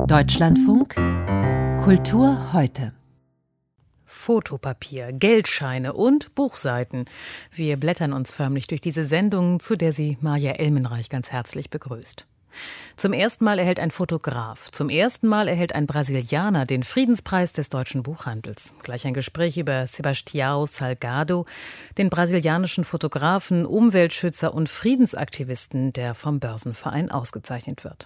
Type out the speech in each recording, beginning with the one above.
Deutschlandfunk Kultur heute. Fotopapier, Geldscheine und Buchseiten. Wir blättern uns förmlich durch diese Sendung, zu der sie Maja Elmenreich ganz herzlich begrüßt. Zum ersten Mal erhält ein Fotograf, zum ersten Mal erhält ein Brasilianer den Friedenspreis des deutschen Buchhandels. Gleich ein Gespräch über Sebastião Salgado, den brasilianischen Fotografen, Umweltschützer und Friedensaktivisten, der vom Börsenverein ausgezeichnet wird.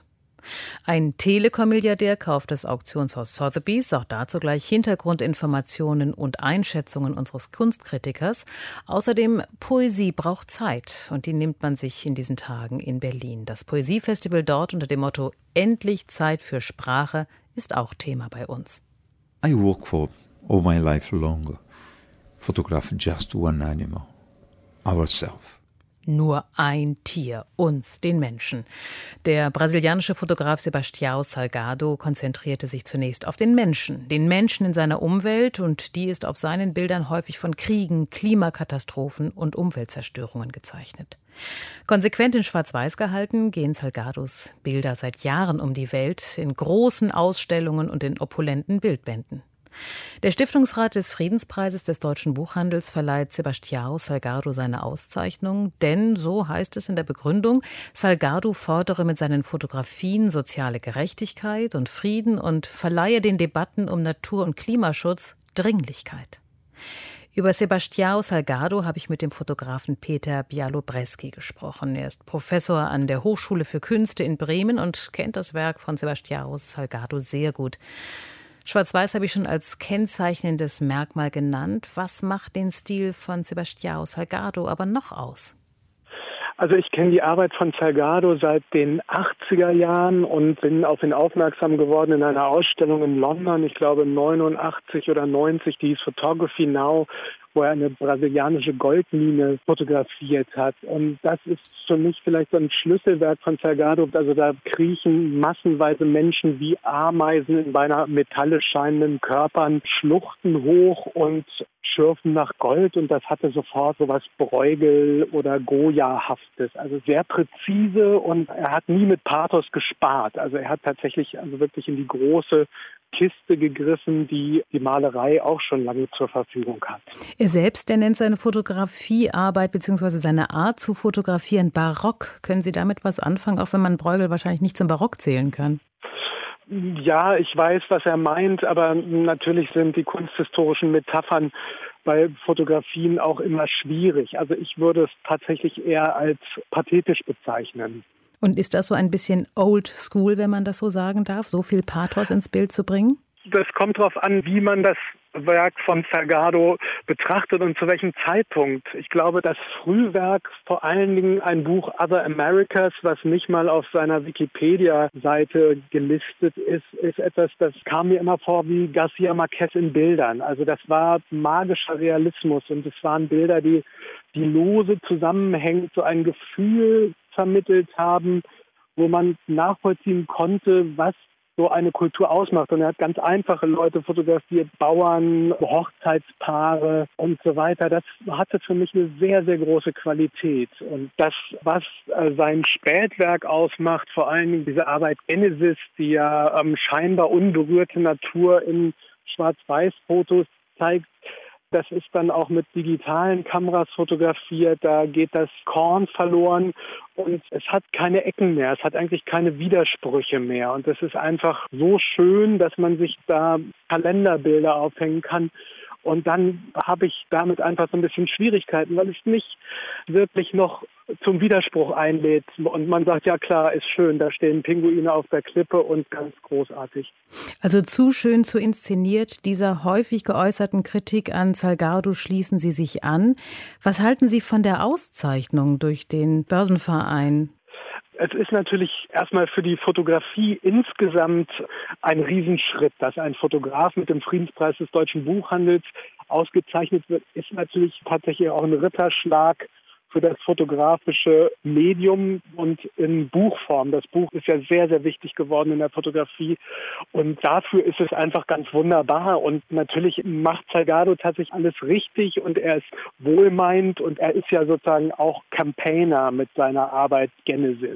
Ein Telekom-Milliardär kauft das Auktionshaus Sotheby's, auch dazu gleich Hintergrundinformationen und Einschätzungen unseres Kunstkritikers. Außerdem, Poesie braucht Zeit und die nimmt man sich in diesen Tagen in Berlin. Das Poesiefestival dort unter dem Motto Endlich Zeit für Sprache ist auch Thema bei uns. I work for all my life long, photograph just one animal, ourselves. Nur ein Tier, uns, den Menschen. Der brasilianische Fotograf Sebastião Salgado konzentrierte sich zunächst auf den Menschen in seiner Umwelt, und die ist auf seinen Bildern häufig von Kriegen, Klimakatastrophen und Umweltzerstörungen gezeichnet. Konsequent in Schwarz-Weiß gehalten, gehen Salgados Bilder seit Jahren um die Welt, in großen Ausstellungen und in opulenten Bildbänden. Der Stiftungsrat des Friedenspreises des deutschen Buchhandels verleiht Sebastião Salgado seine Auszeichnung, denn, so heißt es in der Begründung, Salgado fordere mit seinen Fotografien soziale Gerechtigkeit und Frieden und verleihe den Debatten um Natur- und Klimaschutz Dringlichkeit. Über Sebastião Salgado habe ich mit dem Fotografen Peter Bialobreski gesprochen. Er ist Professor an der Hochschule für Künste in Bremen und kennt das Werk von Sebastião Salgado sehr gut. Schwarz-Weiß habe ich schon als kennzeichnendes Merkmal genannt. Was macht den Stil von Sebastião Salgado aber noch aus? Also ich kenne die Arbeit von Salgado seit den 80er Jahren und bin auf ihn aufmerksam geworden in einer Ausstellung in London, ich glaube 89 oder 90, die hieß Photography Now, wo er eine brasilianische Goldmine fotografiert hat. Und das ist für mich vielleicht so ein Schlüsselwerk von Salgado. Also da kriechen massenweise Menschen wie Ameisen in beinahe metallisch scheinenden Körpern, Schluchten hoch und schürfen nach Gold. Und das hatte sofort so was Bruegel- oder Goya-haftes. Also sehr präzise, und er hat nie mit Pathos gespart. Also er hat tatsächlich wirklich in die große Kiste gegriffen, die die Malerei auch schon lange zur Verfügung hat. Er selbst, der nennt seine Fotografiearbeit bzw. seine Art zu fotografieren barock. Können Sie damit was anfangen, auch wenn man Bruegel wahrscheinlich nicht zum Barock zählen kann? Ja, ich weiß, was er meint, aber natürlich sind die kunsthistorischen Metaphern bei Fotografien auch immer schwierig. Also ich würde es tatsächlich eher als pathetisch bezeichnen. Und ist das so ein bisschen old school, wenn man das so sagen darf, so viel Pathos ins Bild zu bringen? Das kommt darauf an, wie man das Werk von Salgado betrachtet und zu welchem Zeitpunkt. Ich glaube, das Frühwerk, vor allen Dingen ein Buch Other Americas, was nicht mal auf seiner Wikipedia-Seite gelistet ist, ist etwas, das kam mir immer vor wie García Márquez in Bildern. Also das war magischer Realismus, und es waren Bilder, die lose zusammenhängend so ein Gefühl vermittelt haben, wo man nachvollziehen konnte, was so eine Kultur ausmacht. Und er hat ganz einfache Leute fotografiert, Bauern, Hochzeitspaare und so weiter. Das hatte für mich eine sehr, sehr große Qualität. Und das, was sein Spätwerk ausmacht, vor allen Dingen diese Arbeit Genesis, die ja scheinbar unberührte Natur in Schwarz-Weiß-Fotos zeigt, das ist dann auch mit digitalen Kameras fotografiert. Da geht das Korn verloren und es hat keine Ecken mehr. Es hat eigentlich keine Widersprüche mehr. Und es ist einfach so schön, dass man sich da Kalenderbilder aufhängen kann. Und dann habe ich damit einfach so ein bisschen Schwierigkeiten, weil es nicht wirklich noch zum Widerspruch einlädt. Und man sagt, ja klar, ist schön, da stehen Pinguine auf der Klippe und ganz großartig. Also zu schön, zu inszeniert. Dieser häufig geäußerten Kritik an Salgado schließen Sie sich an. Was halten Sie von der Auszeichnung durch den Börsenverein? Es ist natürlich erstmal für die Fotografie insgesamt ein Riesenschritt, dass ein Fotograf mit dem Friedenspreis des deutschen Buchhandels ausgezeichnet wird, ist natürlich tatsächlich auch ein Ritterschlag für das fotografische Medium und in Buchform. Das Buch ist ja sehr, sehr wichtig geworden in der Fotografie, und dafür ist es einfach ganz wunderbar. Und natürlich macht Salgado tatsächlich alles richtig, und er ist wohlmeint, und er ist ja sozusagen auch Campaigner mit seiner Arbeit Genesis.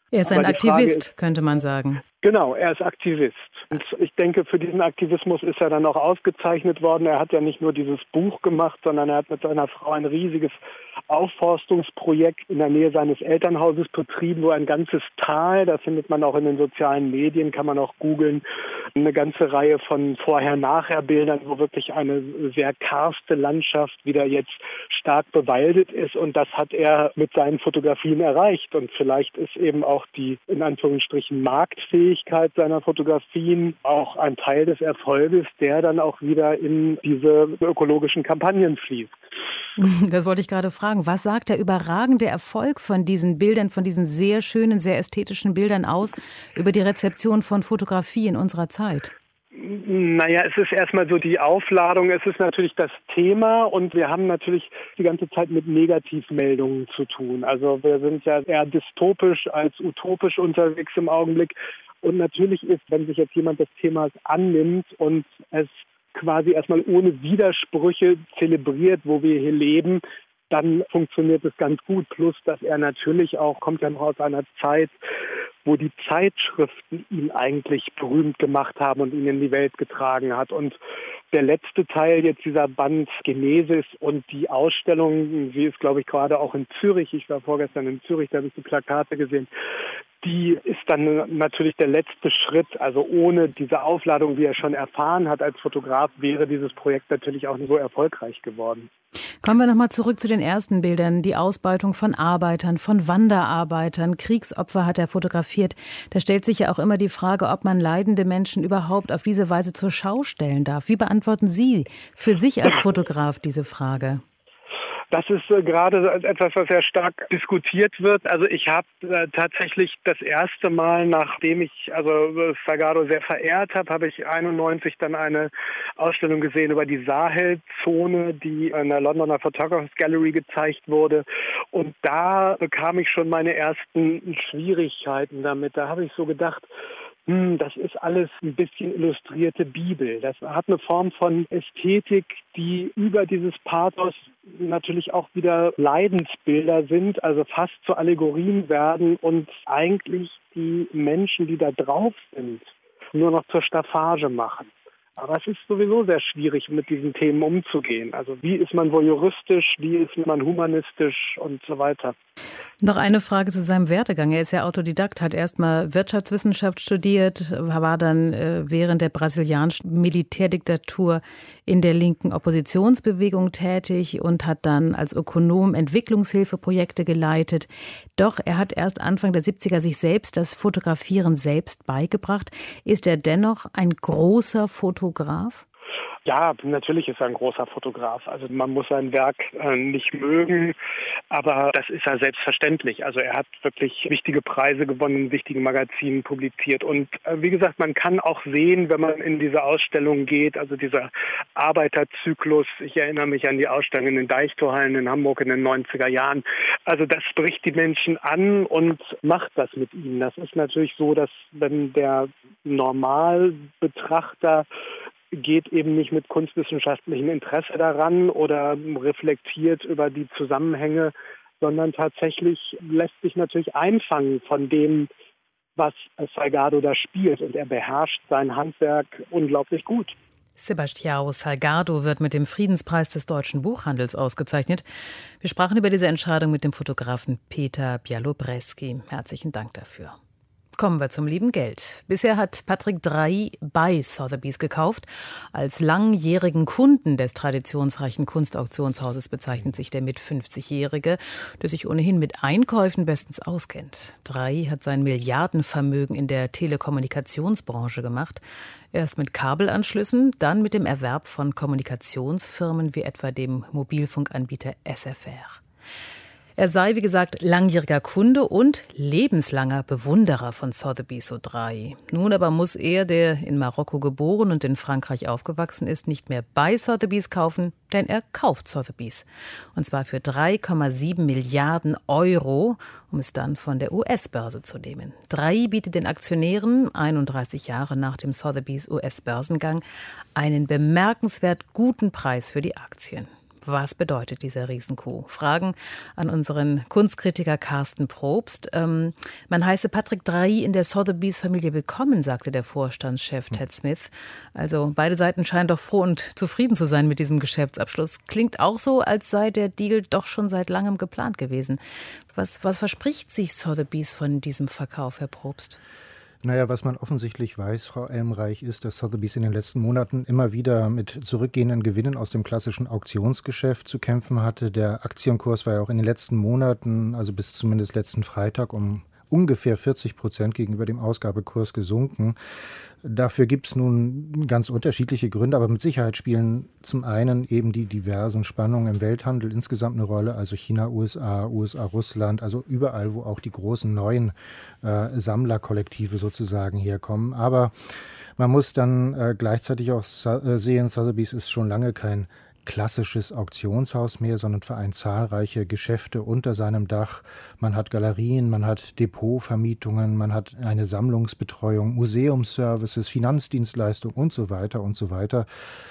Er ist ein Aktivist, könnte man sagen. Genau, er ist Aktivist. Und ich denke, für diesen Aktivismus ist er dann auch ausgezeichnet worden. Er hat ja nicht nur dieses Buch gemacht, sondern er hat mit seiner Frau ein riesiges Aufforstungsprojekt in der Nähe seines Elternhauses betrieben, wo ein ganzes Tal, da findet man auch in den sozialen Medien, kann man auch googeln, eine ganze Reihe von Vorher-Nachher-Bildern, wo wirklich eine sehr karste Landschaft wieder jetzt stark bewaldet ist. Und das hat er mit seinen Fotografien erreicht. Und vielleicht ist eben auch die, in Anführungsstrichen, Marktfähigkeit seiner Fotografien auch ein Teil des Erfolges, der dann auch wieder in diese ökologischen Kampagnen fließt. Das wollte ich gerade fragen. Was sagt der überragende Erfolg von diesen Bildern, von diesen sehr schönen, sehr ästhetischen Bildern aus über die Rezeption von Fotografie in unserer Zeit? Naja, es ist erstmal so die Aufladung, es ist natürlich das Thema und wir haben natürlich die ganze Zeit mit Negativmeldungen zu tun. Also wir sind ja eher dystopisch als utopisch unterwegs im Augenblick. Und natürlich ist, wenn sich jetzt jemand des Themas annimmt und es quasi erstmal ohne Widersprüche zelebriert, wo wir hier leben, dann funktioniert es ganz gut. Plus, dass er natürlich auch, kommt ja noch aus einer Zeit, wo die Zeitschriften ihn eigentlich berühmt gemacht haben und ihn in die Welt getragen hat. Und der letzte Teil jetzt dieser Band Genesis und die Ausstellung, sie ist, glaube ich, gerade auch in Zürich, ich war vorgestern in Zürich, da habe ich die Plakate gesehen, die ist dann natürlich der letzte Schritt. Also ohne diese Aufladung, wie er schon erfahren hat als Fotograf, wäre dieses Projekt natürlich auch nicht so erfolgreich geworden. Kommen wir nochmal zurück zu den ersten Bildern. Die Ausbeutung von Arbeitern, von Wanderarbeitern, Kriegsopfer hat er fotografiert. Da stellt sich ja auch immer die Frage, ob man leidende Menschen überhaupt auf diese Weise zur Schau stellen darf. Wie beantworten Sie für sich als Fotograf diese Frage? Das ist gerade etwas, was sehr stark diskutiert wird. Also ich habe tatsächlich das erste Mal, nachdem ich Salgado sehr verehrt habe ich 91 dann eine Ausstellung gesehen über die Sahelzone, die in der Londoner Photographers Gallery gezeigt wurde. Und da bekam ich schon meine ersten Schwierigkeiten damit. Da habe ich so gedacht, das ist alles ein bisschen illustrierte Bibel. Das hat eine Form von Ästhetik, die über dieses Pathos natürlich auch wieder Leidensbilder sind, also fast zu Allegorien werden und eigentlich die Menschen, die da drauf sind, nur noch zur Staffage machen. Aber es ist sowieso sehr schwierig, mit diesen Themen umzugehen. Also wie ist man voyeuristisch, wie ist man humanistisch und so weiter. Noch eine Frage zu seinem Werdegang. Er ist ja Autodidakt, hat erst mal Wirtschaftswissenschaft studiert, war dann während der brasilianischen Militärdiktatur in der linken Oppositionsbewegung tätig und hat dann als Ökonom Entwicklungshilfeprojekte geleitet. Doch er hat erst Anfang der 70er sich selbst das Fotografieren selbst beigebracht. Ist er dennoch ein großer Fotograf? Ja, natürlich ist er ein großer Fotograf. Also man muss sein Werk nicht mögen, aber das ist ja selbstverständlich. Also er hat wirklich wichtige Preise gewonnen, in wichtigen Magazinen publiziert. Und wie gesagt, man kann auch sehen, wenn man in diese Ausstellung geht, also dieser Arbeiterzyklus, ich erinnere mich an die Ausstellung in den Deichtorhallen in Hamburg in den 90er Jahren. Also das spricht die Menschen an und macht das mit ihnen. Das ist natürlich so, dass wenn der Normalbetrachter geht eben nicht mit kunstwissenschaftlichem Interesse daran oder reflektiert über die Zusammenhänge, sondern tatsächlich lässt sich natürlich einfangen von dem, was Salgado da spielt. Und er beherrscht sein Handwerk unglaublich gut. Sebastião Salgado wird mit dem Friedenspreis des deutschen Buchhandels ausgezeichnet. Wir sprachen über diese Entscheidung mit dem Fotografen Peter Bialobreski. Herzlichen Dank dafür. Kommen wir zum lieben Geld. Bisher hat Patrick Drahi bei Sotheby's gekauft. Als langjährigen Kunden des traditionsreichen Kunstauktionshauses bezeichnet sich der mit 50-Jährige, der sich ohnehin mit Einkäufen bestens auskennt. Drahi hat sein Milliardenvermögen in der Telekommunikationsbranche gemacht. Erst mit Kabelanschlüssen, dann mit dem Erwerb von Kommunikationsfirmen wie etwa dem Mobilfunkanbieter SFR. Er sei, wie gesagt, langjähriger Kunde und lebenslanger Bewunderer von Sotheby's, so Drahi. Nun aber muss er, der in Marokko geboren und in Frankreich aufgewachsen ist, nicht mehr bei Sotheby's kaufen, denn er kauft Sotheby's. Und zwar für 3,7 Milliarden Euro, um es dann von der US-Börse zu nehmen. Drahi bietet den Aktionären, 31 Jahre nach dem Sotheby's US-Börsengang, einen bemerkenswert guten Preis für die Aktien. Was bedeutet dieser Riesencoup? Fragen an unseren Kunstkritiker Carsten Probst. Man heiße Patrick Drahi in der Sotheby's-Familie willkommen, sagte der Vorstandschef Ted Smith. Also beide Seiten scheinen doch froh und zufrieden zu sein mit diesem Geschäftsabschluss. Klingt auch so, als sei der Deal doch schon seit langem geplant gewesen. Was verspricht sich Sotheby's von diesem Verkauf, Herr Probst? Naja, was man offensichtlich weiß, Frau Elmreich, ist, dass Sotheby's in den letzten Monaten immer wieder mit zurückgehenden Gewinnen aus dem klassischen Auktionsgeschäft zu kämpfen hatte. Der Aktienkurs war ja auch in den letzten Monaten, also bis zumindest letzten Freitag, um ungefähr 40% gegenüber dem Ausgabekurs gesunken. Dafür gibt es nun ganz unterschiedliche Gründe, aber mit Sicherheit spielen zum einen eben die diversen Spannungen im Welthandel insgesamt eine Rolle, also China, USA, Russland, also überall, wo auch die großen neuen Sammlerkollektive sozusagen herkommen. Aber man muss dann gleichzeitig auch sehen, Sotheby's ist schon lange kein klassisches Auktionshaus mehr, sondern vereint zahlreiche Geschäfte unter seinem Dach. Man hat Galerien, man hat Depotvermietungen, man hat eine Sammlungsbetreuung, Museumsservices, Finanzdienstleistungen und so weiter und so weiter.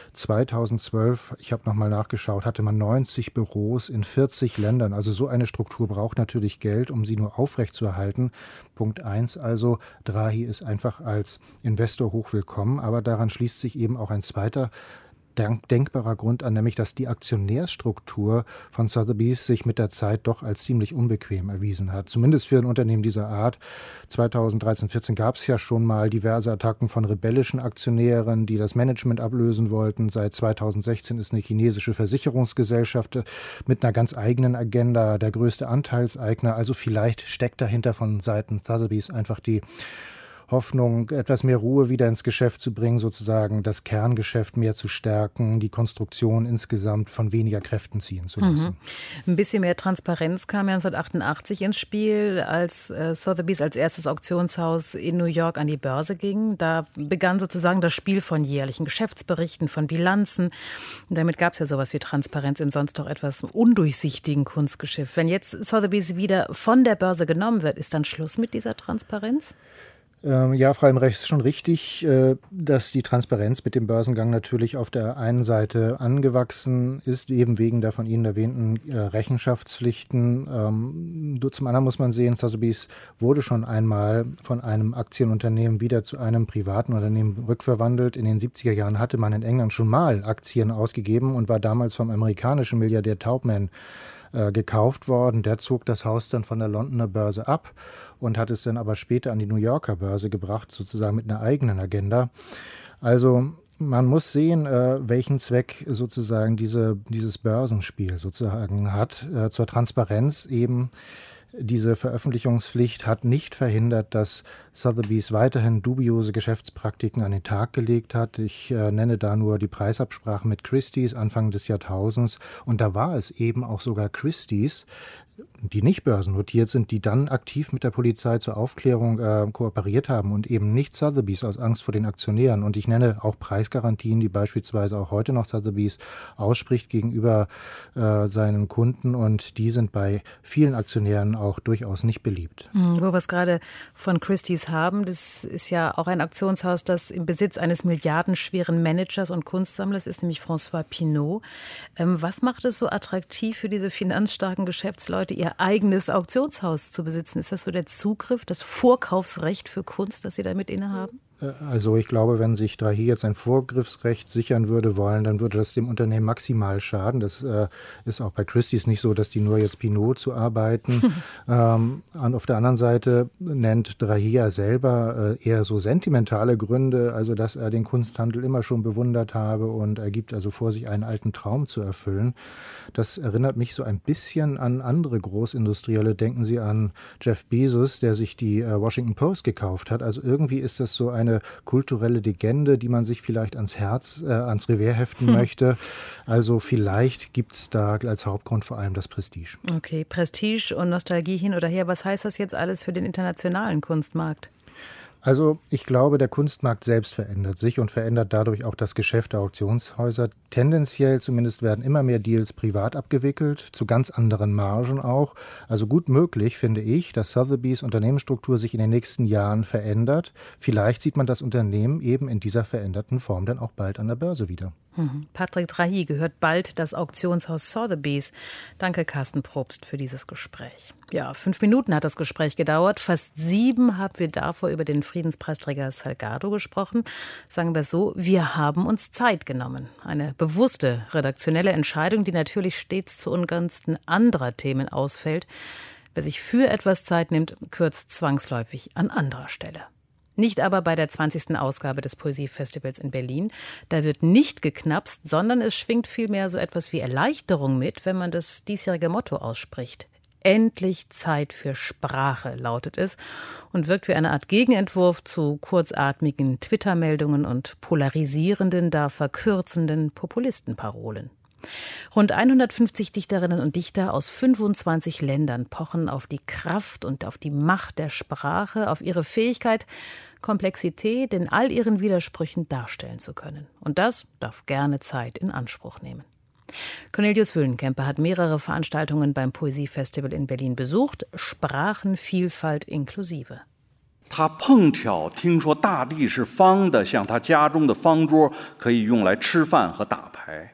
2012, ich habe nochmal nachgeschaut, hatte man 90 Büros in 40 Ländern. Also so eine Struktur braucht natürlich Geld, um sie nur aufrechtzuerhalten. Punkt 1 also, Drahi ist einfach als Investor hochwillkommen, aber daran schließt sich eben auch ein zweiter denkbarer Grund an, nämlich dass die Aktionärsstruktur von Sotheby's sich mit der Zeit doch als ziemlich unbequem erwiesen hat. Zumindest für ein Unternehmen dieser Art. 2013-14 gab es ja schon mal diverse Attacken von rebellischen Aktionären, die das Management ablösen wollten. Seit 2016 ist eine chinesische Versicherungsgesellschaft mit einer ganz eigenen Agenda der größte Anteilseigner. Also vielleicht steckt dahinter von Seiten Sotheby's einfach die Hoffnung, etwas mehr Ruhe wieder ins Geschäft zu bringen, sozusagen das Kerngeschäft mehr zu stärken, die Konstruktion insgesamt von weniger Kräften ziehen zu lassen. Ein bisschen mehr Transparenz kam ja 1988 ins Spiel, als Sotheby's als erstes Auktionshaus in New York an die Börse ging. Da begann sozusagen das Spiel von jährlichen Geschäftsberichten, von Bilanzen. Und damit gab es ja sowas wie Transparenz im sonst doch etwas undurchsichtigen Kunstgeschäft. Wenn jetzt Sotheby's wieder von der Börse genommen wird, ist dann Schluss mit dieser Transparenz? Ja, Frau Elmreich, ist schon richtig, dass die Transparenz mit dem Börsengang natürlich auf der einen Seite angewachsen ist, eben wegen der von Ihnen erwähnten Rechenschaftspflichten. Zum anderen muss man sehen, Sotheby's wurde schon einmal von einem Aktienunternehmen wieder zu einem privaten Unternehmen rückverwandelt. In den 70er Jahren hatte man in England schon mal Aktien ausgegeben und war damals vom amerikanischen Milliardär Taubman gekauft worden. Der zog das Haus dann von der Londoner Börse ab und hat es dann aber später an die New Yorker Börse gebracht, sozusagen mit einer eigenen Agenda. Also man muss sehen, welchen Zweck sozusagen dieses Börsenspiel sozusagen hat. Zur Transparenz eben. Diese Veröffentlichungspflicht hat nicht verhindert, dass Sotheby's weiterhin dubiose Geschäftspraktiken an den Tag gelegt hat. Ich nenne da nur die Preisabsprache mit Christie's Anfang des Jahrtausends. Und da war es eben auch sogar Christie's, die nicht börsennotiert sind, die dann aktiv mit der Polizei zur Aufklärung kooperiert haben und eben nicht Sotheby's aus Angst vor den Aktionären. Und ich nenne auch Preisgarantien, die beispielsweise auch heute noch Sotheby's ausspricht gegenüber seinen Kunden. Und die sind bei vielen Aktionären auch durchaus nicht beliebt. Wo wir es gerade von Christie's haben, das ist ja auch ein Auktionshaus, das im Besitz eines milliardenschweren Managers und Kunstsammlers ist, nämlich François Pinault. Was macht es so attraktiv für diese finanzstarken Geschäftsleute, ihr eigenes Auktionshaus zu besitzen? Ist das so der Zugriff, das Vorkaufsrecht für Kunst, das Sie damit innehaben? Also ich glaube, wenn sich Drahi jetzt ein Vorgriffsrecht sichern würde wollen, dann würde das dem Unternehmen maximal schaden. Das ist auch bei Christie's nicht so, dass die nur jetzt Pinault zuarbeiten. Und auf der anderen Seite nennt Drahi ja selber eher so sentimentale Gründe, also dass er den Kunsthandel immer schon bewundert habe und er gibt also vor, sich einen alten Traum zu erfüllen. Das erinnert mich so ein bisschen an andere Großindustrielle. Denken Sie an Jeff Bezos, der sich die Washington Post gekauft hat. Also irgendwie ist das so eine kulturelle Legende, die man sich vielleicht ans Revers heften möchte. Also vielleicht gibt es da als Hauptgrund vor allem das Prestige. Okay, Prestige und Nostalgie hin oder her. Was heißt das jetzt alles für den internationalen Kunstmarkt? Also ich glaube, der Kunstmarkt selbst verändert sich und verändert dadurch auch das Geschäft der Auktionshäuser. Tendenziell zumindest werden immer mehr Deals privat abgewickelt, zu ganz anderen Margen auch. Also gut möglich, finde ich, dass Sotheby's Unternehmensstruktur sich in den nächsten Jahren verändert. Vielleicht sieht man das Unternehmen eben in dieser veränderten Form dann auch bald an der Börse wieder. Patrick Drahi gehört bald das Auktionshaus Sotheby's. Danke, Carsten Probst, für dieses Gespräch. Ja, 5 Minuten hat das Gespräch gedauert. Fast 7 haben wir davor über den Friedenspreisträger Salgado gesprochen. Sagen wir es so, wir haben uns Zeit genommen. Eine bewusste redaktionelle Entscheidung, die natürlich stets zu Ungunsten anderer Themen ausfällt. Wer sich für etwas Zeit nimmt, kürzt zwangsläufig an anderer Stelle. Nicht aber bei der 20. Ausgabe des Poesiefestivals in Berlin. Da wird nicht geknapst, sondern es schwingt vielmehr so etwas wie Erleichterung mit, wenn man das diesjährige Motto ausspricht. Endlich Zeit für Sprache, lautet es, und wirkt wie eine Art Gegenentwurf zu kurzatmigen Twitter-Meldungen und polarisierenden, da verkürzenden Populistenparolen. Rund 150 Dichterinnen und Dichter aus 25 Ländern pochen auf die Kraft und auf die Macht der Sprache, auf ihre Fähigkeit, Komplexität in all ihren Widersprüchen darstellen zu können. Und das darf gerne Zeit in Anspruch nehmen. Cornelius Wüllenkemper hat mehrere Veranstaltungen beim Poesiefestival in Berlin besucht, Sprachenvielfalt inklusive. 他碰巧听说大地是方的，像他家中的方桌可以用来吃饭和打牌。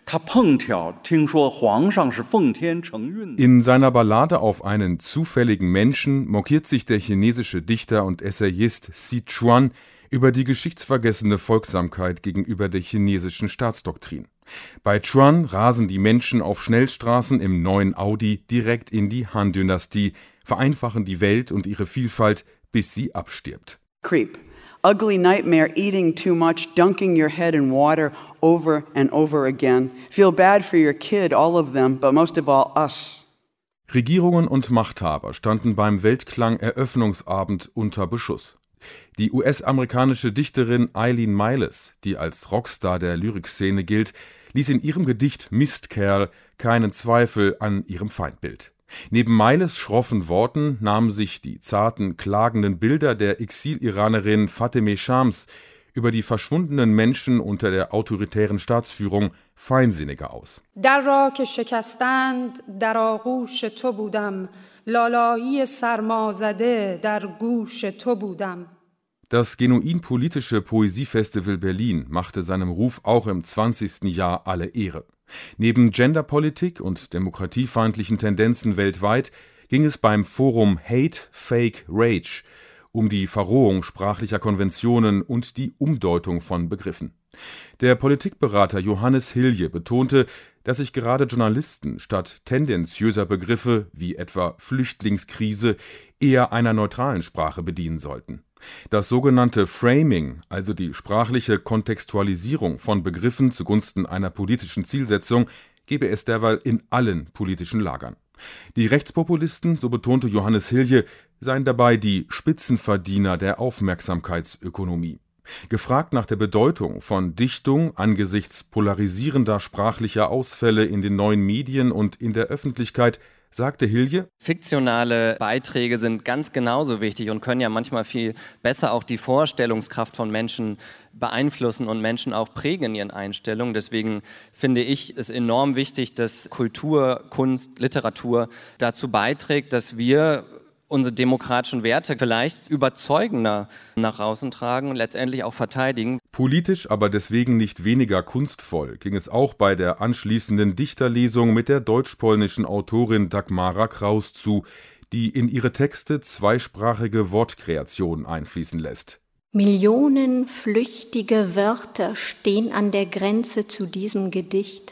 In seiner Ballade auf einen zufälligen Menschen mokiert sich der chinesische Dichter und Essayist Xi Chuan über die geschichtsvergessene Folgsamkeit gegenüber der chinesischen Staatsdoktrin. Bei Chuan rasen die Menschen auf Schnellstraßen im neuen Audi direkt in die Han-Dynastie, vereinfachen die Welt und ihre Vielfalt, bis sie abstirbt. Creep. Ugly nightmare, eating too much, dunking your head in water over and over again. Feel bad for your kid, all of them, but most of all us. Regierungen und Machthaber standen beim Weltklang-Eröffnungsabend unter Beschuss. Die US-amerikanische Dichterin Eileen Miles, die als Rockstar der Lyrikszene gilt, ließ in ihrem Gedicht Mistkerl keinen Zweifel an ihrem Feindbild. Neben Miles schroffen Worten nahmen sich die zarten, klagenden Bilder der Exil-Iranerin Fatemeh Shams über die verschwundenen Menschen unter der autoritären Staatsführung feinsinniger aus. در را که شکستند در آغوش تو بودم لالایی سرمازده در گوش تو بودم. Das genuin politische Poesiefestival Berlin machte seinem Ruf auch im 20. Jahr alle Ehre. Neben Genderpolitik und demokratiefeindlichen Tendenzen weltweit ging es beim Forum Hate, Fake, Rage um die Verrohung sprachlicher Konventionen und die Umdeutung von Begriffen. Der Politikberater Johannes Hilje betonte, dass sich gerade Journalisten statt tendenziöser Begriffe wie etwa Flüchtlingskrise eher einer neutralen Sprache bedienen sollten. Das sogenannte Framing, also die sprachliche Kontextualisierung von Begriffen zugunsten einer politischen Zielsetzung, gebe es derweil in allen politischen Lagern. Die Rechtspopulisten, so betonte Johannes Hilje, seien dabei die Spitzenverdiener der Aufmerksamkeitsökonomie. Gefragt nach der Bedeutung von Dichtung angesichts polarisierender sprachlicher Ausfälle in den neuen Medien und in der Öffentlichkeit, sagte Hilje: Fiktionale Beiträge sind ganz genauso wichtig und können ja manchmal viel besser auch die Vorstellungskraft von Menschen beeinflussen und Menschen auch prägen in ihren Einstellungen. Deswegen finde ich es enorm wichtig, dass Kultur, Kunst, Literatur dazu beiträgt, dass wir unsere demokratischen Werte vielleicht überzeugender nach außen tragen und letztendlich auch verteidigen. Politisch, aber deswegen nicht weniger kunstvoll, ging es auch bei der anschließenden Dichterlesung mit der deutsch-polnischen Autorin Dagmara Kraus zu, die in ihre Texte zweisprachige Wortkreationen einfließen lässt. Millionen flüchtige Wörter stehen an der Grenze zu diesem Gedicht.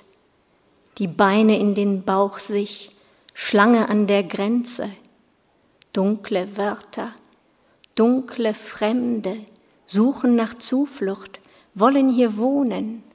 Die Beine in den Bauch sich, Schlange an der Grenze. Dunkle Wörter, dunkle Fremde, suchen nach Zuflucht, wollen hier wohnen.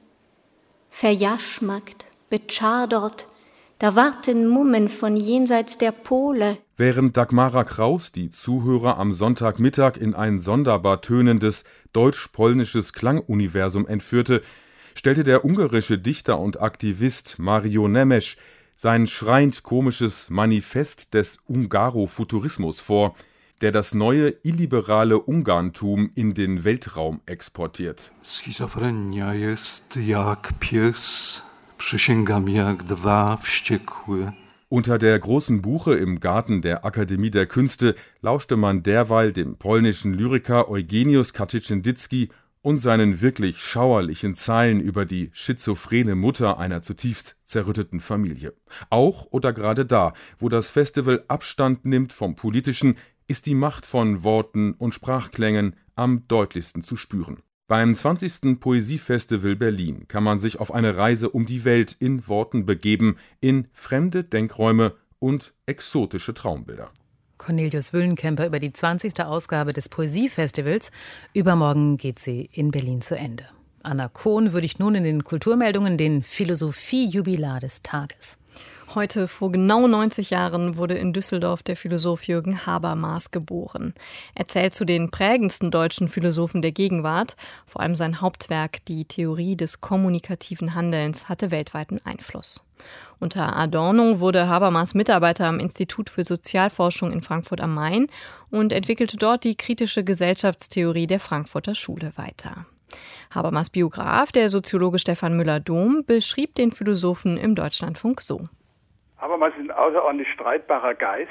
Verjaschmackt, betschadert, da warten Mummen von jenseits der Pole. Während Dagmara Kraus die Zuhörer am Sonntagmittag in ein sonderbar tönendes deutsch-polnisches Klanguniversum entführte, stellte der ungarische Dichter und Aktivist Mario Nemes sein schreiend komisches Manifest des Ungaro-Futurismus vor, der das neue illiberale Ungarntum in den Weltraum exportiert. Schizophrenia jest jak pies, przysięgam jak dwa wściekłe. Unter der großen Buche im Garten der Akademie der Künste lauschte man derweil dem polnischen Lyriker Eugeniusz Kaczyński und seinen wirklich schauerlichen Zeilen über die schizophrene Mutter einer zutiefst zerrütteten Familie. Auch oder gerade da, wo das Festival Abstand nimmt vom Politischen, ist die Macht von Worten und Sprachklängen am deutlichsten zu spüren. Beim 20. Poesiefestival Berlin kann man sich auf eine Reise um die Welt in Worten begeben, in fremde Denkräume und exotische Traumbilder. Cornelius Wüllenkemper über die 20. Ausgabe des Poesiefestivals. Übermorgen geht sie in Berlin zu Ende. Anna Kohn würdigt nun in den Kulturmeldungen den Philosophie-Jubilar des Tages. Heute vor genau 90 Jahren wurde in Düsseldorf der Philosoph Jürgen Habermas geboren. Er zählt zu den prägendsten deutschen Philosophen der Gegenwart. Vor allem sein Hauptwerk, die Theorie des kommunikativen Handelns, hatte weltweiten Einfluss. Unter Adorno wurde Habermas Mitarbeiter am Institut für Sozialforschung in Frankfurt am Main und entwickelte dort die kritische Gesellschaftstheorie der Frankfurter Schule weiter. Habermas' Biograf, der Soziologe Stefan Müller-Dom, beschrieb den Philosophen im Deutschlandfunk so. Habermas ist ein außerordentlich streitbarer Geist,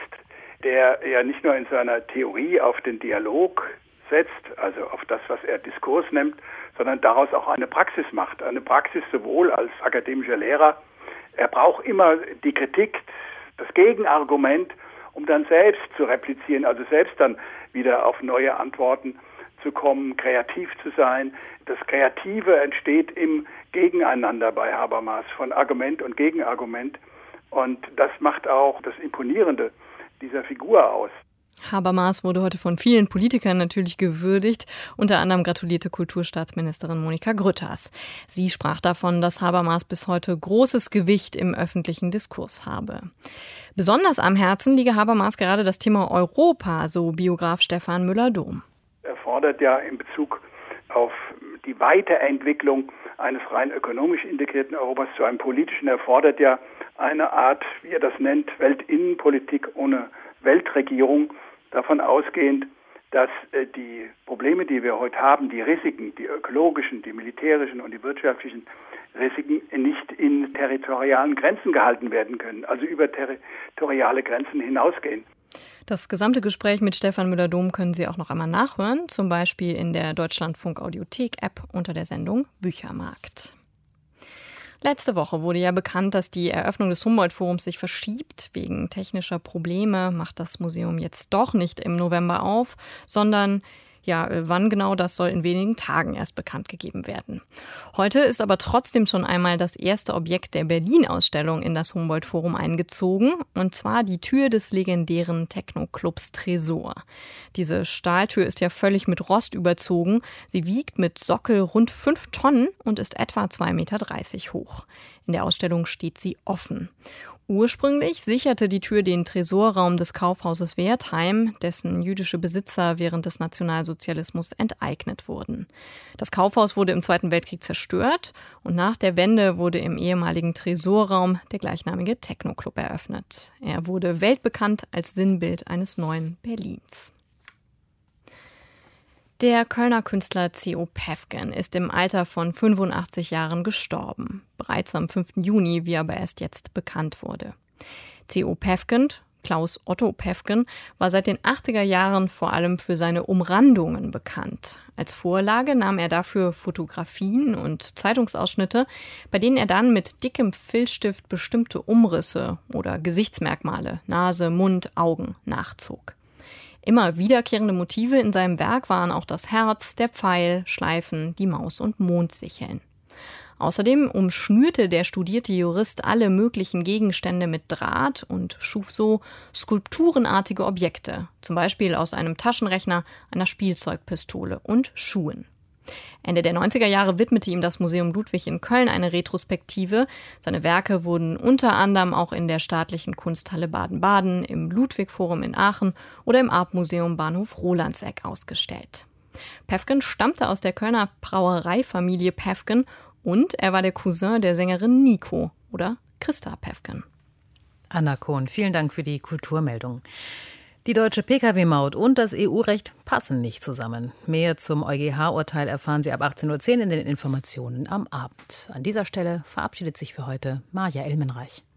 der ja nicht nur in seiner Theorie auf den Dialog setzt, also auf das, was er Diskurs nennt, sondern daraus auch eine Praxis macht. Eine Praxis sowohl als akademischer Lehrer. Er braucht immer die Kritik, das Gegenargument, um dann selbst zu replizieren, also selbst dann wieder auf neue Antworten zu kommen, kreativ zu sein. Das Kreative entsteht im Gegeneinander bei Habermas, von Argument und Gegenargument. Und das macht auch das Imponierende dieser Figur aus. Habermas wurde heute von vielen Politikern natürlich gewürdigt. Unter anderem gratulierte Kulturstaatsministerin Monika Grütters. Sie sprach davon, dass Habermas bis heute großes Gewicht im öffentlichen Diskurs habe. Besonders am Herzen liege Habermas gerade das Thema Europa, so Biograf Stefan Müller-Dom. Er fordert ja in Bezug auf die Weiterentwicklung eines rein ökonomisch integrierten Europas zu einem politischen, er fordert ja eine Art, wie er das nennt, Weltinnenpolitik ohne Weltregierung, davon ausgehend, dass die Probleme, die wir heute haben, die Risiken, die ökologischen, die militärischen und die wirtschaftlichen Risiken nicht in territorialen Grenzen gehalten werden können, also über territoriale Grenzen hinausgehen. Das gesamte Gespräch mit Stefan Müller-Dom können Sie auch noch einmal nachhören, zum Beispiel in der Deutschlandfunk-Audiothek-App unter der Sendung Büchermarkt. Letzte Woche wurde ja bekannt, dass die Eröffnung des Humboldt-Forums sich verschiebt. Wegen technischer Probleme macht das Museum jetzt doch nicht im November auf, sondern wann genau, das soll in wenigen Tagen erst bekannt gegeben werden. Heute ist aber trotzdem schon einmal das erste Objekt der Berlin-Ausstellung in das Humboldt-Forum eingezogen, und zwar die Tür des legendären Techno-Clubs Tresor. Diese Stahltür ist ja völlig mit Rost überzogen. Sie wiegt mit Sockel rund 5 Tonnen und ist etwa 2,30 Meter hoch. In der Ausstellung steht sie offen. Ursprünglich sicherte die Tür den Tresorraum des Kaufhauses Wertheim, dessen jüdische Besitzer während des Nationalsozialismus enteignet wurden. Das Kaufhaus wurde im Zweiten Weltkrieg zerstört und nach der Wende wurde im ehemaligen Tresorraum der gleichnamige Techno-Club eröffnet. Er wurde weltbekannt als Sinnbild eines neuen Berlins. Der Kölner Künstler C.O. Päffgen ist im Alter von 85 Jahren gestorben. Bereits am 5. Juni, wie aber erst jetzt bekannt wurde. C.O. Päffgen, Klaus Otto Päffgen, war seit den 80er Jahren vor allem für seine Umrandungen bekannt. Als Vorlage nahm er dafür Fotografien und Zeitungsausschnitte, bei denen er dann mit dickem Filzstift bestimmte Umrisse oder Gesichtsmerkmale, Nase, Mund, Augen nachzog. Immer wiederkehrende Motive in seinem Werk waren auch das Herz, der Pfeil, Schleifen, die Maus und Mondsicheln. Außerdem umschnürte der studierte Jurist alle möglichen Gegenstände mit Draht und schuf so skulpturenartige Objekte, zum Beispiel aus einem Taschenrechner, einer Spielzeugpistole und Schuhen. Ende der 90er Jahre widmete ihm das Museum Ludwig in Köln eine Retrospektive. Seine Werke wurden unter anderem auch in der Staatlichen Kunsthalle Baden-Baden, im Ludwig-Forum in Aachen oder im Artmuseum Bahnhof Rolandseck ausgestellt. Päffgen stammte aus der Kölner Brauereifamilie Päffgen und er war der Cousin der Sängerin Nico oder Christa Päffgen. Anna Kohn, vielen Dank für die Kulturmeldung. Die deutsche Pkw-Maut und das EU-Recht passen nicht zusammen. Mehr zum EuGH-Urteil erfahren Sie ab 18:10 Uhr in den Informationen am Abend. An dieser Stelle verabschiedet sich für heute Maja Elmenreich.